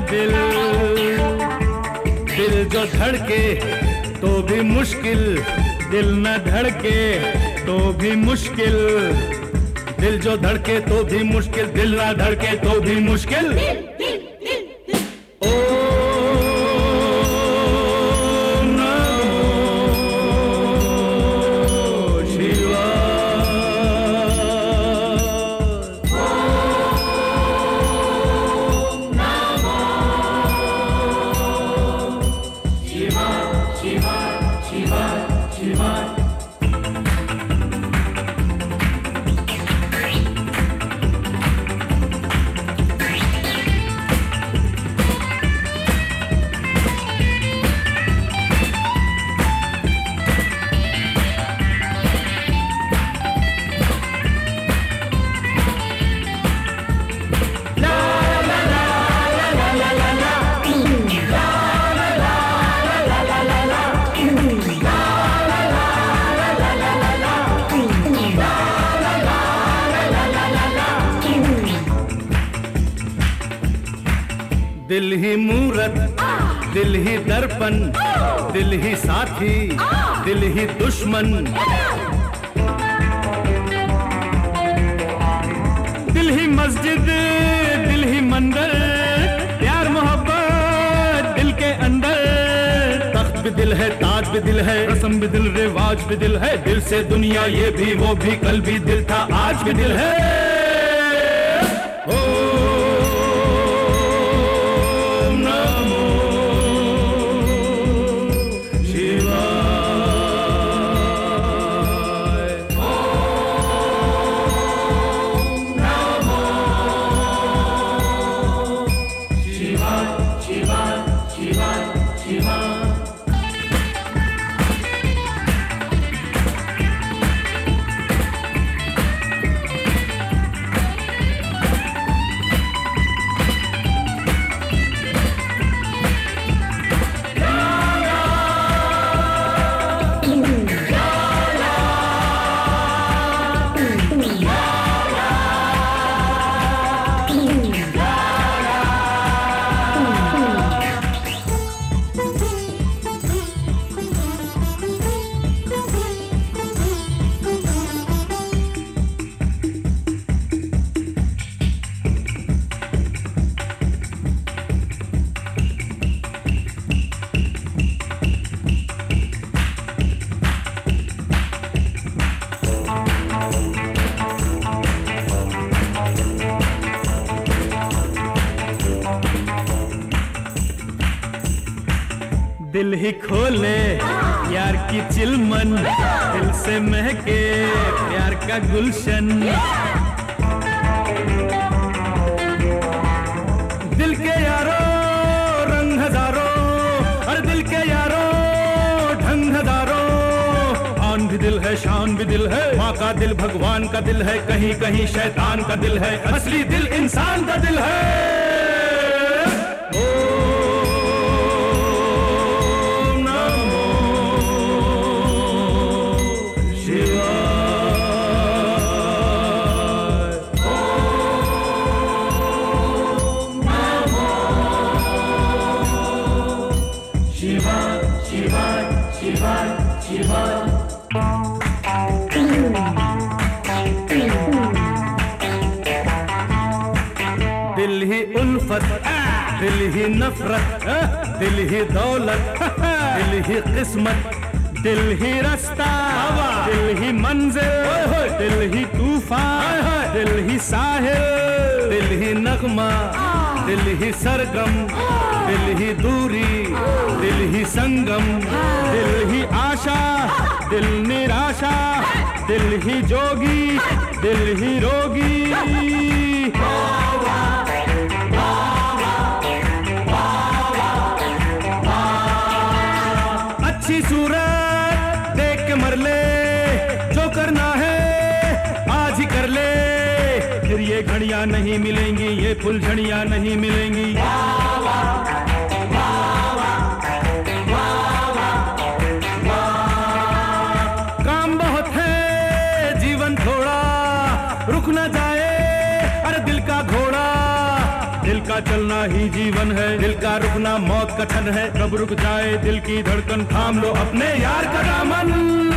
दिल, दिल जो धड़के तो भी मुश्किल, दिल न धड़के तो भी मुश्किल, दिल जो धड़के तो भी मुश्किल, दिल ना धड़के तो भी मुश्किल। दिल ही मूरत, दिल ही दर्पण, दिल ही साथी, दिल ही दुश्मन, दिल ही मस्जिद, दिल ही मंदिर, प्यार मोहब्बत दिल के अंदर। तख्त भी दिल है, ताज भी दिल है, रस्म भी दिल, रिवाज भी दिल है, दिल से दुनिया ये भी वो भी, कल भी दिल था आज भी दिल है। दिल ही खोले यार की चिलमन, दिल से महके प्यार का गुलशन, दिल के यारो रंग हजारों, और दिल के यारो ढंग हजारों। आन भी दिल है, शान भी दिल है, माँ का दिल भगवान का दिल है, कहीं कहीं शैतान का दिल है, असली दिल इंसान का दिल है। दिल ही उल्फत, दिल ही नफरत, दिल ही दौलत, दिल ही किस्मत, दिल ही रास्ता, दिल ही मंजिल, दिल ही तूफान, दिल ही साहिल, दिल ही नगमा, दिल ही सरगम, दिल ही दूरी, दिल ही संगम, दिल ही आशा, दिल निराशा, दिल ही जोगी, दिल ही रोगी। अच्छी सूरत देख के मर ले, जो करना है आज ही कर ले, फिर ये घड़ियां नहीं मिलेंगी, ये फुलझड़ियां नहीं मिलेंगी। काम बहुत है, जीवन थोड़ा, रुक ना जाए अरे दिल का घोड़ा, दिल का चलना ही जीवन है, दिल का रुकना मौत कठिन है, कब रुक जाए दिल की धड़कन, थाम लो अपने यार का दामन।